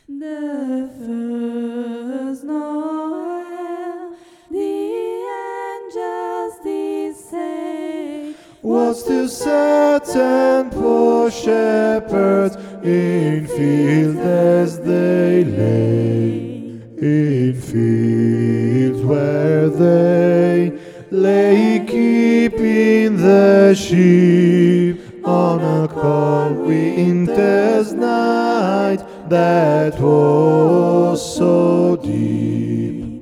The first Noel, the angels did say, was to certain poor shepherds in fields as they lay, in fields where they lay keeping the sheep on a cold winter's night that was so deep.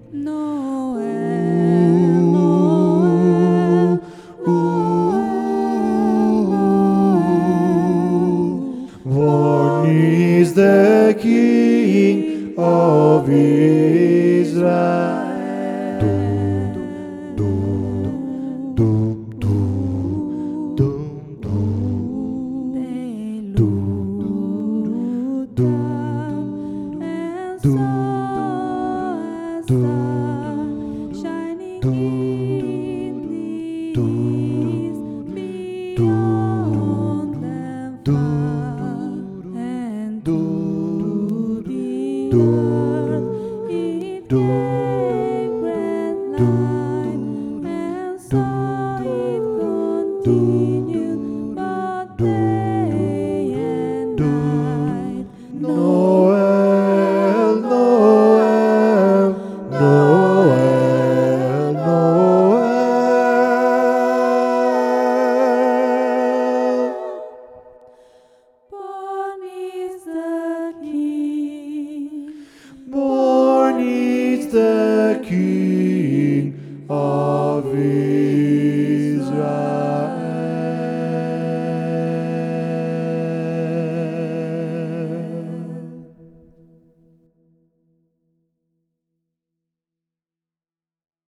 Noel, Noel, Born is the King of Israel. Doom, doom, doom, doom, doom, They doom, looked doom, up and doom, saw a doom, star shining doom, in the doom, east beyond them far, and to the earth it gave great light, and so it continued both day and night. Noel, Noel, Noel, Noel. Born is the King. Born is the King.